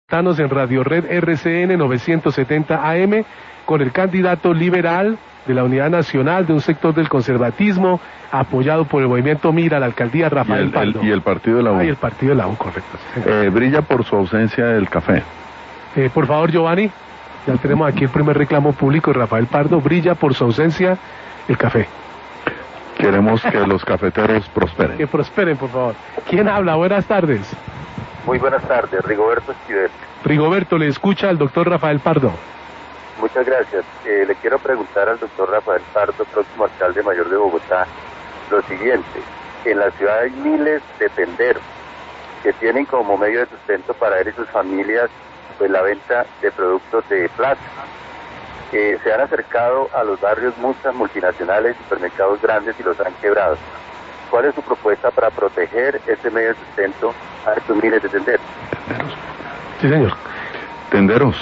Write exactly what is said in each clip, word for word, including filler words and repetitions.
Estamos en Radio Red R C N novecientos setenta A M con el candidato liberal de la Unidad Nacional de un sector del conservatismo apoyado por el movimiento Mira a la alcaldía, Rafael y el, Pardo. El, y el partido de la U. Ah, y el partido de la U, correcto. Sí, eh, brilla por su ausencia el café. Eh, por favor, Giovanni, ya tenemos aquí el primer reclamo público de Rafael Pardo. Brilla por su ausencia el café. Queremos que los cafeteros prosperen. Que prosperen, por favor. ¿Quién habla? Buenas tardes. Muy buenas tardes, Rigoberto Esquivel. Rigoberto, le escucha al doctor Rafael Pardo. Muchas gracias. Eh, le quiero preguntar al doctor Rafael Pardo, próximo alcalde mayor de Bogotá, lo siguiente. En la ciudad hay miles de tenderos que tienen como medio de sustento para él y sus familias pues la venta de productos de plata. Eh, se han acercado a los barrios muchas multinacionales, supermercados grandes y los han quebrado. ¿Cuál es su propuesta para proteger ese medio de sustento a estos miles de tenderos? Tenderos. Sí, señor. Tenderos.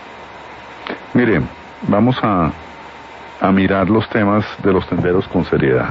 Miren, vamos a, a mirar los temas de los tenderos con seriedad.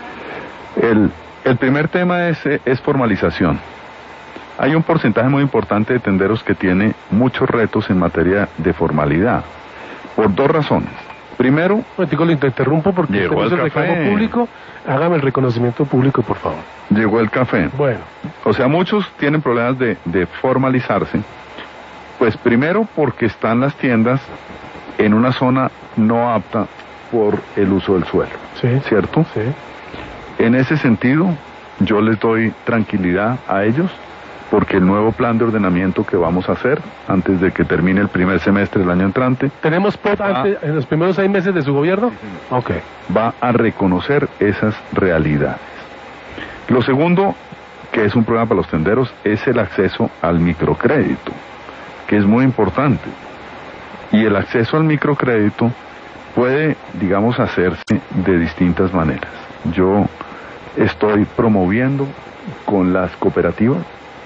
El, el primer tema es, es formalización. Hay un porcentaje muy importante de tenderos que tiene muchos retos en materia de formalidad, por dos razones. Primero, un momentico, le interrumpo porque llegó usted el hizo el café. reclamo público. Hágame el reconocimiento público, por favor. Llegó el café. Bueno. O sea, muchos tienen problemas de, de formalizarse. Pues primero porque están las tiendas en una zona no apta por el uso del suelo. Sí. ¿Cierto? Sí. En ese sentido, yo les doy tranquilidad a ellos, porque el nuevo plan de ordenamiento que vamos a hacer antes de que termine el primer semestre del año entrante, ¿tenemos P O T Ah. antes, en los primeros seis meses de su gobierno? Ok. va a reconocer esas realidades. Lo segundo, que es un problema para los tenderos, es el acceso al microcrédito, que es muy importante. Y el acceso al microcrédito puede, digamos, hacerse de distintas maneras. Yo estoy promoviendo con las cooperativas,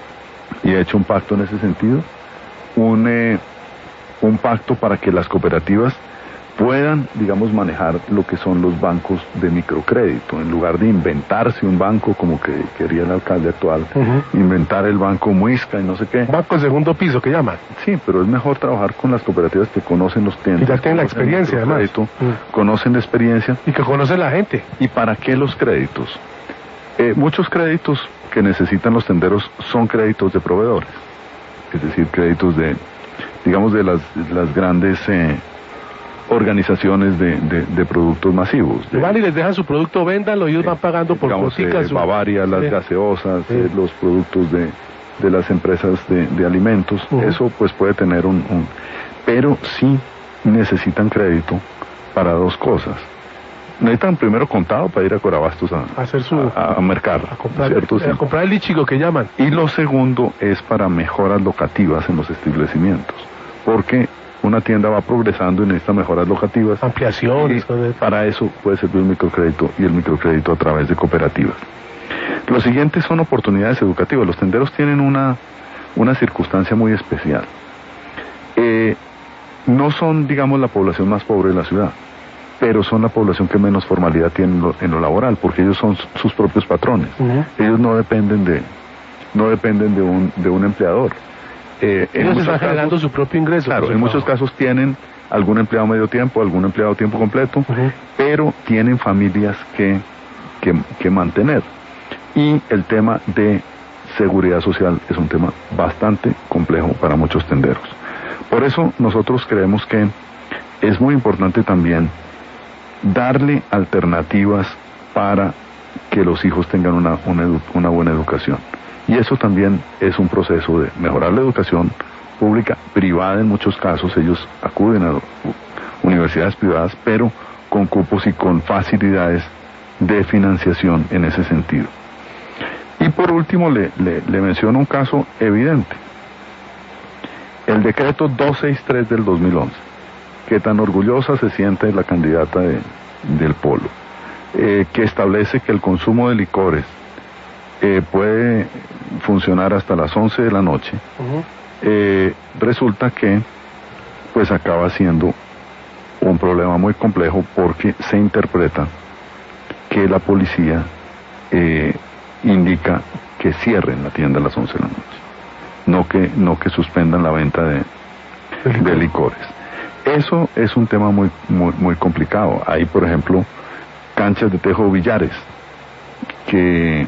y he hecho un pacto en ese sentido, un, eh, un pacto para que las cooperativas puedan, digamos, manejar lo que son los bancos de microcrédito, en lugar de inventarse un banco como que quería el alcalde actual, Uh-huh. inventar el banco Muisca y no sé qué. Banco de segundo piso, que llaman. Sí, pero es mejor trabajar con las cooperativas que conocen los clientes. Y ya tienen la conocen el experiencia, además. microcrédito, Mm. Conocen la experiencia. Y que conoce la gente. ¿Y para qué los créditos? Eh, muchos créditos que necesitan los tenderos son créditos de proveedores, es decir, créditos de, digamos, de las, las grandes eh, organizaciones de, de, de productos masivos. De, Igual y les dejan su producto, véndanlo y ellos van pagando por digamos, eh, boticas. su- Bavaria, las Sí. gaseosas, Sí. eh, los productos de, de las empresas de, de alimentos. Uh-huh. Eso pues puede tener un, un... Pero sí necesitan crédito para dos cosas. Necesitan primero contado para ir a Corabastos a, Hacer su- a, a mercar, A comprar, ¿cierto? Sí. a comprar el lichigo que llaman. Y lo segundo es para mejoras locativas en los establecimientos, porque una tienda va progresando y necesita mejoras locativas. Ampliaciones. Y cosas de- para eso puede servir el microcrédito y el microcrédito a través de cooperativas. Lo siguiente son oportunidades educativas. Los tenderos tienen una, una circunstancia muy especial. Eh, no son, digamos, la población más pobre de la ciudad, pero son la población que menos formalidad tiene en lo, en lo laboral, porque ellos son sus propios patrones. Uh-huh. Ellos no dependen de, no dependen de un, de un empleador. Eh, en Ellos muchos están generando casos- su propio ingreso. Claro, por en su muchos trabajo. casos tienen algún empleado medio tiempo, algún empleado tiempo completo, Ujú. pero tienen familias que, que, que mantener. Y el tema de seguridad social es un tema bastante complejo para muchos tenderos. Por eso nosotros creemos que es muy importante también darle alternativas para que los hijos tengan una, una, edu- una buena educación. Y eso también es un proceso de mejorar la educación pública, privada en muchos casos. Ellos acuden a u- universidades privadas, pero con cupos y con facilidades de financiación en ese sentido. Y por último le, le, le menciono un caso evidente. El decreto doscientos sesenta y tres del dos mil once, que tan orgullosa se siente la candidata de, del Polo, eh, que establece que el consumo de licores eh, puede funcionar hasta las once de la noche. Ujú. Eh, resulta que pues acaba siendo un problema muy complejo, porque se interpreta que la policía eh, indica que cierren la tienda a las once de la noche. no que, no que suspendan la venta de, de licores. Eso es un tema muy, muy, muy complicado. Hay, por ejemplo, canchas de tejo billares que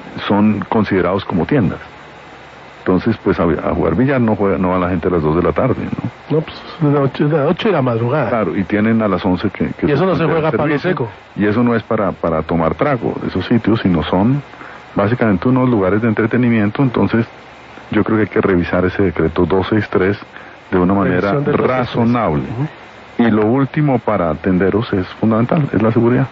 son considerados como tiendas. Entonces, pues a, a jugar billar no juega, no va la gente a las dos de la tarde, ¿no? No, pues de las ocho de la madrugada. Claro, y tienen a las once que... que y eso no se juega palo seco. Y eso no es para, para tomar trago, esos sitios, sino son básicamente unos lugares de entretenimiento. Entonces, yo creo que hay que revisar ese decreto doscientos sesenta y tres de una manera razonable. Uh-huh. Y lo último para tenderos es fundamental, es la seguridad.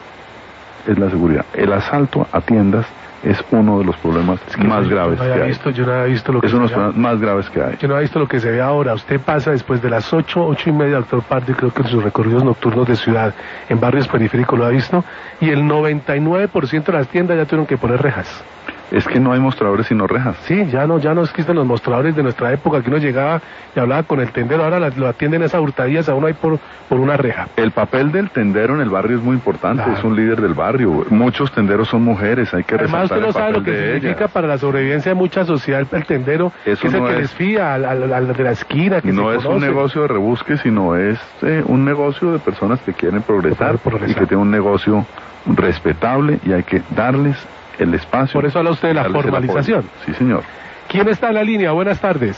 Es la seguridad. El asalto a tiendas es uno de los problemas es que más yo, graves yo no que hay. Visto, yo no había visto lo que es uno de los problemas más graves que hay. Yo no he visto lo que se ve ahora. Usted pasa después de las ocho, ocho y media, doctor Pardo, y creo que en sus recorridos nocturnos de ciudad, en barrios periféricos lo ha visto, y el noventa y nueve por ciento de las tiendas ya tuvieron que poner rejas. Es que no hay mostradores sino rejas. Sí, ya no, ya no existen los mostradores de nuestra época, que uno llegaba y hablaba con el tendero, ahora lo atienden esas hurtadillas a uno ahí por, por una reja. El papel del tendero en el barrio es muy importante, claro. Es un líder del barrio. Muchos tenderos son mujeres, hay que Además, resaltar usted no sabe lo que significa ellas. Para la sobrevivencia de mucha sociedad el tendero, Eso que es no el que es, les fía al, al, al de la esquina, que no se es un negocio de rebusque, sino es eh, un negocio de personas que quieren progresar, progresar y que tienen un negocio respetable y hay que darles el espacio. Por eso habla usted de la formalización. Sí, señor. ¿Quién está en la línea? Buenas tardes.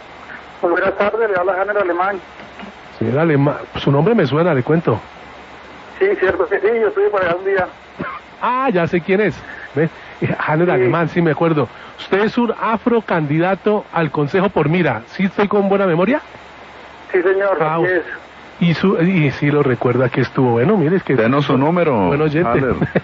Pues buenas tardes, le habla Janer Alemán. Señor Alemán, su nombre me suena, le cuento. Sí, cierto que sí, yo estuve por allá un día. Ah, ya sé quién es. ¿Ve? Janer sí. Alemán, sí me acuerdo. Usted es un afrocandidato al Consejo por Mira. ¿Sí estoy con buena memoria? Sí, señor, ah, así es. Y, su, y sí lo recuerda que estuvo. Bueno, mire, es que... Denos su número. Bueno, oyente.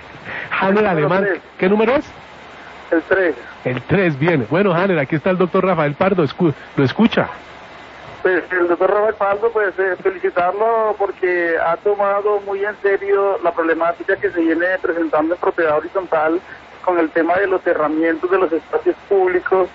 Janer Alemán, ¿qué número es? El tres. El tres, bien. Bueno, Janer, aquí está el doctor Rafael Pardo, escu ¿lo escucha? Pues el doctor Rafael Pardo, pues eh, felicitarlo porque ha tomado muy en serio la problemática que se viene presentando en propiedad horizontal con el tema de los cerramientos de los espacios públicos,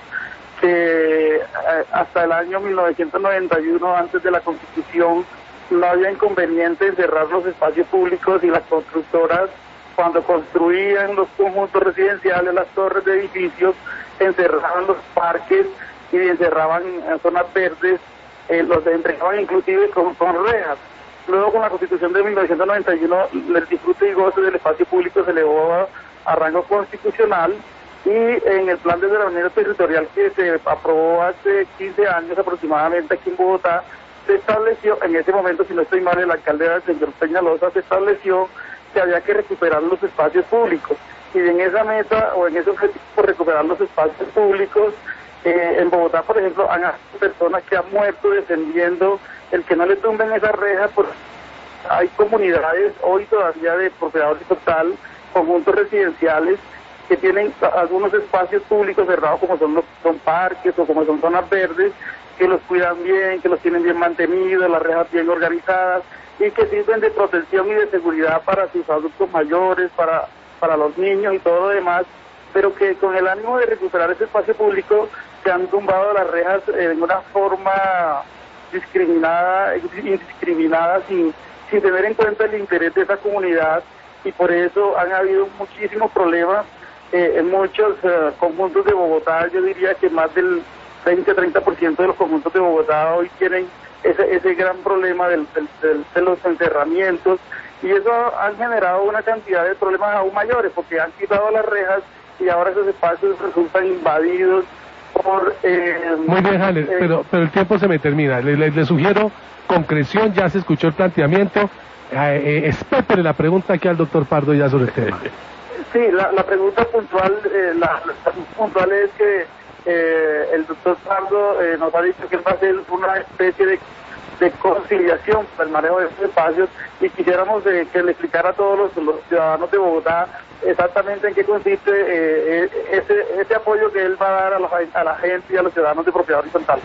que eh, hasta el año mil novecientos noventa y uno, antes de la Constitución, no había inconveniente en cerrar los espacios públicos y las constructoras, cuando construían los conjuntos residenciales, las torres de edificios, encerraban los parques y encerraban en zonas verdes, eh, los entregaban inclusive con, con rejas. Luego, con la Constitución de mil novecientos noventa y uno, el disfrute y goce del espacio público se elevó a, a rango constitucional, y en el plan de ordenamiento territorial que se aprobó hace quince años aproximadamente aquí en Bogotá, se estableció, en ese momento, si no estoy mal, el alcalde era el señor Peñalosa, se estableció que había que recuperar los espacios públicos. Y en esa meta, o en ese objetivo por recuperar los espacios públicos, eh, en Bogotá, por ejemplo, han habido personas que han muerto defendiendo el que no le tumben esa reja. Por... Hay comunidades hoy todavía de propiedad horizontal, conjuntos residenciales, que tienen algunos espacios públicos cerrados, como son los son parques o como son zonas verdes, que los cuidan bien, que los tienen bien mantenidos, las rejas bien organizadas, y que sirven de protección y de seguridad para sus adultos mayores, para, para los niños y todo lo demás, pero que con el ánimo de recuperar ese espacio público se han tumbado las rejas en una forma discriminada, indiscriminada, sin, sin tener en cuenta el interés de esa comunidad, y por eso han habido muchísimos problemas eh, en muchos uh, conjuntos de Bogotá. Yo diría que más del veinte a treinta por ciento de los conjuntos de Bogotá hoy tienen ese, ese gran problema del, del, del, de los encerramientos, y eso han generado una cantidad de problemas aún mayores, porque han quitado las rejas y ahora esos espacios resultan invadidos por... Eh, Muy bien, Janer, eh, pero, pero el tiempo se me termina. Le, le, le sugiero concreción, ya se escuchó el planteamiento. Eh, eh, espétele la pregunta aquí al doctor Pardo ya sobre el tema. Sí, la, la pregunta puntual, eh, la, la puntual es que eh, el doctor Pardo eh, nos ha dicho que él va a hacer una especie de, de conciliación para el manejo de estos espacios, y quisiéramos eh, que le explicara a todos los, los ciudadanos de Bogotá exactamente en qué consiste eh, ese, ese apoyo que él va a dar a, los, a la gente y a los ciudadanos de propiedad horizontal.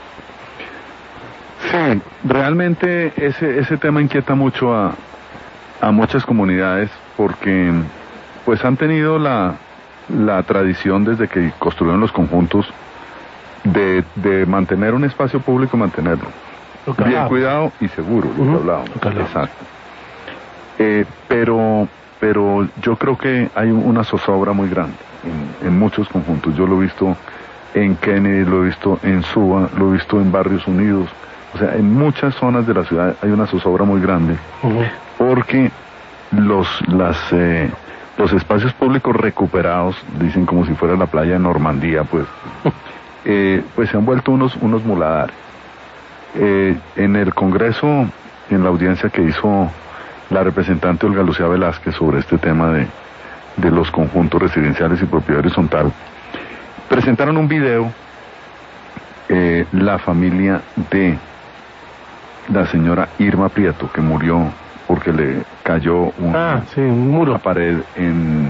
Sí, realmente ese, ese tema inquieta mucho a, a muchas comunidades, porque pues han tenido la, la tradición desde que construyeron los conjuntos de, de mantener un espacio público, mantenerlo bien cuidado y seguro, lo que hablábamos. Exacto. Eh, pero, pero yo creo que hay una zozobra muy grande en, en muchos conjuntos. Yo lo he visto en Kennedy, lo he visto en Suba, lo he visto en Barrios Unidos. O sea, en muchas zonas de la ciudad hay una zozobra muy grande, uh-huh. porque los, las, eh, los espacios públicos recuperados, dicen como si fuera la playa de Normandía, pues, eh, pues se han vuelto unos, unos muladares. Eh, en el Congreso, en la audiencia que hizo la representante Olga Lucía Velázquez sobre este tema de, de los conjuntos residenciales y propiedad horizontal, presentaron un video, eh, la familia de la señora Irma Prieto, que murió porque le cayó un, ah, sí, un muro. una pared en,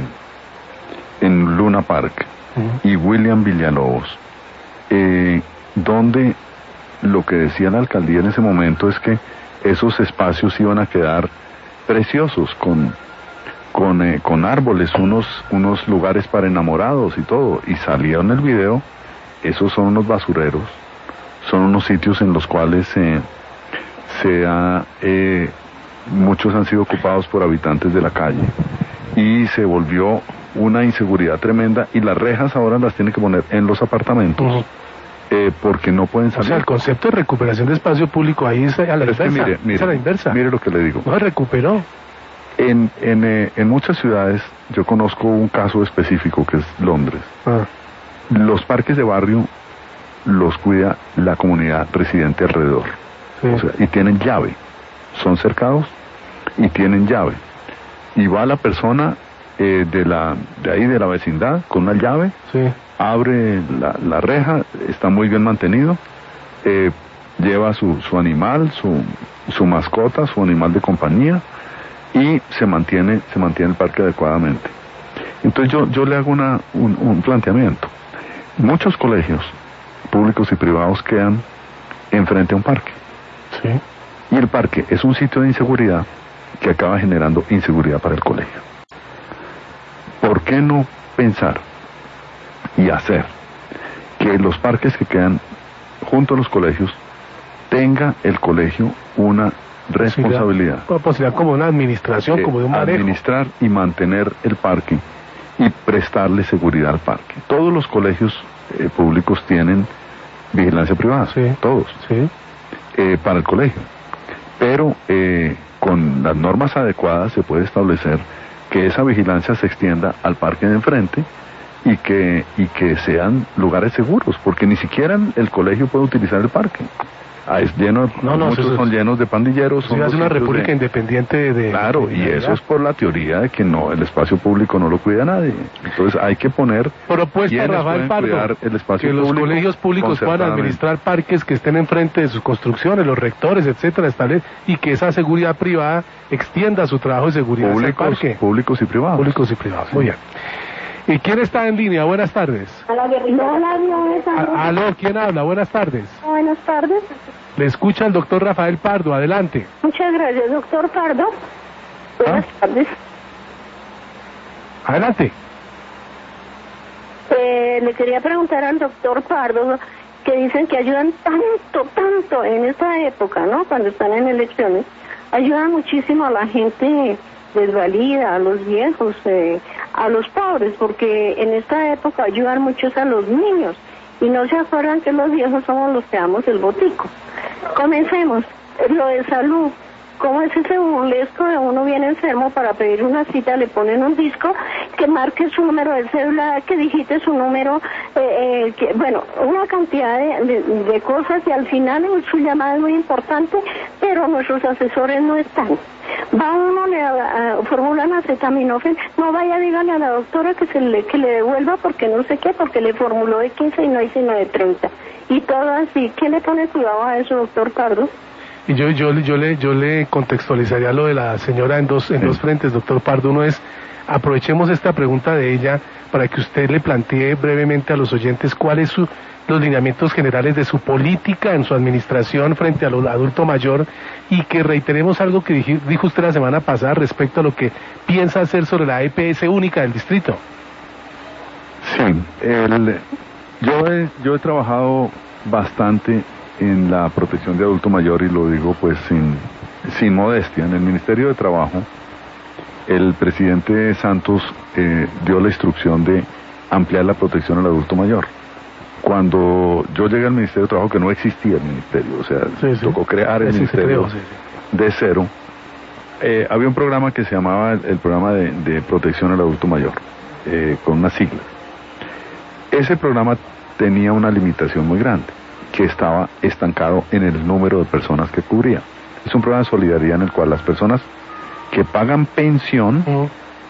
en Luna Park, uh-huh. y William Villalobos, eh, donde lo que decía la alcaldía en ese momento es que esos espacios iban a quedar preciosos, con con eh, con árboles, unos unos lugares para enamorados y todo, y salía en el video, esos son unos basureros, son unos sitios en los cuales eh, se ha, eh, muchos han sido ocupados por habitantes de la calle, y se volvió una inseguridad tremenda, y las rejas ahora las tienen que poner en los apartamentos. Uh-huh. Eh, porque no pueden salir. O sea, el concepto de recuperación de espacio público ahí es a la inversa. Es que mire, mire, es a la inversa. Mire lo que le digo. No se recuperó. En, en, eh, en muchas ciudades, yo conozco un caso específico que es Londres. Ah. Los parques de barrio los cuida la comunidad residente alrededor. Sí. O sea, y tienen llave. Son cercados y tienen llave. Y va la persona eh, de la de ahí de la vecindad con una llave. Sí. Abre la, la reja, está muy bien mantenido, eh, lleva su, su animal, su, su mascota, su animal de compañía, y se mantiene, se mantiene el parque adecuadamente. Entonces yo, yo le hago una, un, un planteamiento. Muchos colegios públicos y privados quedan enfrente a un parque. Sí. Y el parque es un sitio de inseguridad que acaba generando inseguridad para el colegio. ¿Por qué no pensar y hacer que los parques que quedan junto a los colegios tenga el colegio una responsabilidad? Una posibilidad como una administración, eh, como de un manejo. Administrar y mantener el parque y prestarle seguridad al parque. Todos los colegios eh, públicos tienen vigilancia privada, sí. todos, sí. eh, para el colegio. Pero eh, con las normas adecuadas se puede establecer que esa vigilancia se extienda al parque de enfrente, y que y que sean lugares seguros, porque ni siquiera el colegio puede utilizar el parque. Ah, es lleno, no, no, muchos son llenos de pandilleros. Son es una república de, independiente de... Claro, de, de, y eso es por la teoría de que no, el espacio público no lo cuida nadie. Entonces hay que poner... Propuesta, Rafael Pardo, el espacio que público, los colegios públicos puedan administrar parques que estén enfrente de sus construcciones, los rectores, etcétera, establece, y que esa seguridad privada extienda su trabajo de seguridad públicos, al parque. Públicos y privados. Públicos y privados, sí. Muy bien. ¿Y quién está en línea? Buenas tardes. Aló, ¿quién habla? Buenas tardes. Buenas tardes. Le escucha el doctor Rafael Pardo, adelante. Muchas gracias, doctor Pardo. Buenas ¿Ah? tardes. Adelante. Eh, le quería preguntar al doctor Pardo, que dicen que ayudan tanto, tanto en esta época, ¿no? Cuando están en elecciones, ayudan muchísimo a la gente desvalida, a los viejos, eh, a los pobres, porque en esta época ayudan muchos a los niños, y no se acuerdan que los viejos somos los que damos el botico. Comencemos. Lo de salud. ¿Cómo es ese burlesco de uno viene enfermo para pedir una cita, le ponen un disco, que marque su número de cédula, que digite su número, eh, eh, que, bueno, una cantidad de, de, de cosas, y al final su llamada es muy importante, pero nuestros asesores no están. Va uno, le a, a, formulan acetaminofén, no vaya, dígale a la doctora que se le, que le devuelva porque no sé qué, porque le formuló de quince y no hay sino de treinta. Y todo así. ¿Qué le pone cuidado a eso, doctor Pardo? Y yo, yo, yo, le, yo le contextualizaría lo de la señora en dos, en sí. dos frentes, doctor Pardo. Uno es, aprovechemos esta pregunta de ella para que usted le plantee brevemente a los oyentes cuáles son los lineamientos generales de su política en su administración frente al adulto mayor, y que reiteremos algo que dijo, dijo usted la semana pasada respecto a lo que piensa hacer sobre la E P S única del distrito. Sí, el, yo, he, yo he trabajado bastante en la protección de adulto mayor, y lo digo pues sin, sin modestia. En el Ministerio de Trabajo, el presidente Santos eh, dio la instrucción de ampliar la protección al adulto mayor. cuando yo llegué al Ministerio de Trabajo, que no existía el ministerio, o sea, sí, sí. tocó crear el sí, ministerio creó, sí, sí. de cero, eh, había un programa que se llamaba el, el programa de, de protección al adulto mayor, eh, con unas siglas. Ese programa tenía una limitación muy grande, que estaba estancado en el número de personas que cubría. Es un programa de solidaridad en el cual las personas que pagan pensión, uh-huh.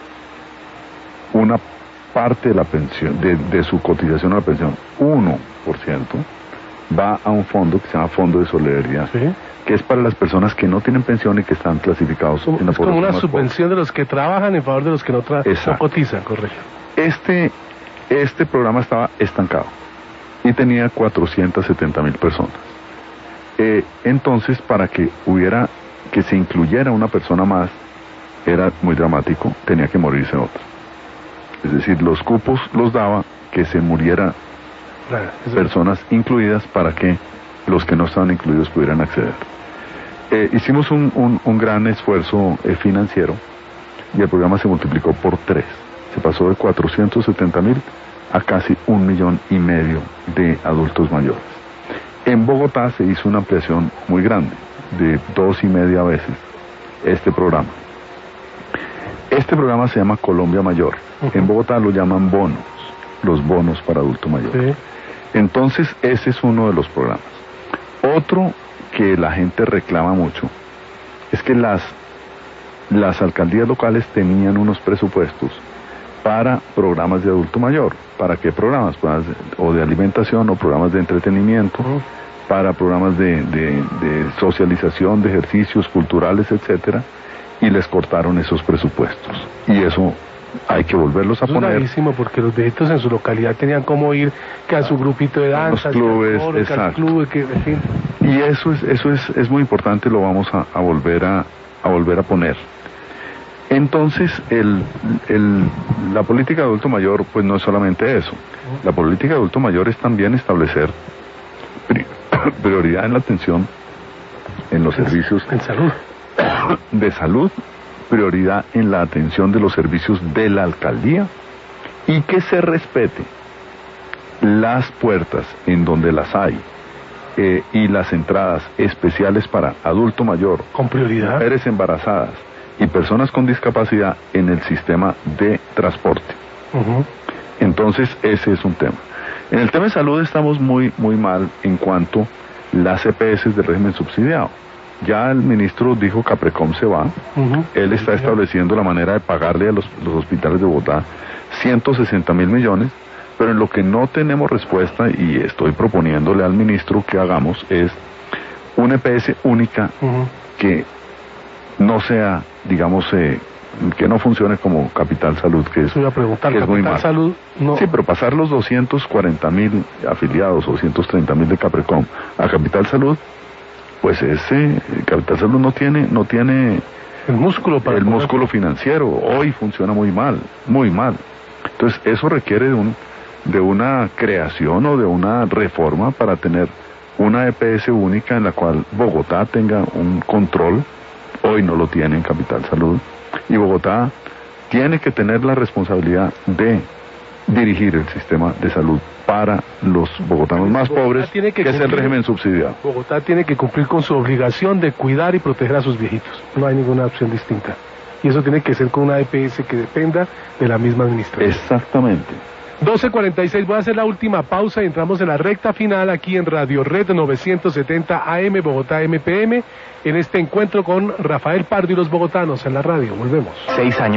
una parte de la pensión, de, de su cotización a la pensión, uno por ciento, va a un fondo que se llama Fondo de Solidaridad, ¿sí? Que es para las personas que no tienen pensión y que están clasificados como, en la es como una subvención pobre. De los que trabajan en favor de los que no, tra no cotizan, correcto. Este, este programa estaba estancado y tenía cuatrocientas setenta mil personas. Eh, entonces, para que hubiera, que se incluyera una persona más, era muy dramático, tenía que morirse otra. Es decir, los cupos los daba que se muriera claro, personas incluidas para que los que no estaban incluidos pudieran acceder. Eh, hicimos un, un, un gran esfuerzo eh, financiero y el programa se multiplicó por tres. Se pasó de cuatrocientos setenta mil a casi un millón y medio de adultos mayores. En Bogotá se hizo una ampliación muy grande, de dos y media veces este programa. Este programa se llama Colombia Mayor. Uh-huh. En Bogotá lo llaman bonos, los bonos para adulto mayor. Sí. Entonces, ese es uno de los programas. Otro que la gente reclama mucho es que las, las alcaldías locales tenían unos presupuestos para programas de adulto mayor. ¿Para qué programas? Programas de, o de alimentación o programas de entretenimiento, uh-huh. para programas de, de, de socialización, de ejercicios culturales, etcétera, y les cortaron esos presupuestos. Y eso hay que volverlos a eso poner. Es gravísimo, porque los viejitos en su localidad tenían cómo ir, que a su grupito de danza, los clubes, que al exacto. Que al club, que, en fin. Y eso es, eso es, es muy importante, lo vamos a, a volver a, a volver a poner. Entonces, el, el, la política de adulto mayor, pues no es solamente eso. La política de adulto mayor es también establecer pri prioridad en la atención en los servicios en salud. de salud, prioridad en la atención de los servicios de la alcaldía y que se respete las puertas en donde las hay eh, y las entradas especiales para adulto mayor, con prioridad, mujeres embarazadas y personas con discapacidad en el sistema de transporte. Uh-huh. Entonces ese es un tema. En el tema de salud estamos muy muy mal en cuanto las E P S del régimen subsidiado. Ya el ministro dijo que Caprecom se va. Uh-huh. Él está estableciendo la manera de pagarle a los, los hospitales de Bogotá ciento sesenta mil millones, pero en lo que no tenemos respuesta, y estoy proponiéndole al ministro que hagamos, es una E P S única uh-huh. que no sea, digamos, eh, que no funcione como Capital Salud, que es, iba a preguntar, que es muy mal. Salud, no. Sí, pero pasar los doscientos cuarenta mil afiliados o doscientos treinta mil de Caprecom a Capital Salud, pues ese Capital Salud no tiene no tiene el músculo para el poder... músculo financiero. Hoy funciona muy mal, muy mal. Entonces eso requiere de un de una creación o de una reforma para tener una E P S única en la cual Bogotá tenga un control. Hoy no lo tiene en Capital Salud y Bogotá tiene que tener la responsabilidad de dirigir el sistema de salud para los bogotanos más Bogotá pobres, que, que cumplir, es el régimen subsidiado. Bogotá tiene que cumplir con su obligación de cuidar y proteger a sus viejitos. No hay ninguna opción distinta. Y eso tiene que ser con una E P S que dependa de la misma administración. Exactamente. doce cuarenta y seis, voy a hacer la última pausa y entramos en la recta final aquí en Radio Red novecientos setenta A M Bogotá M P M en este encuentro con Rafael Pardo y los bogotanos en la radio. Volvemos. Seis años.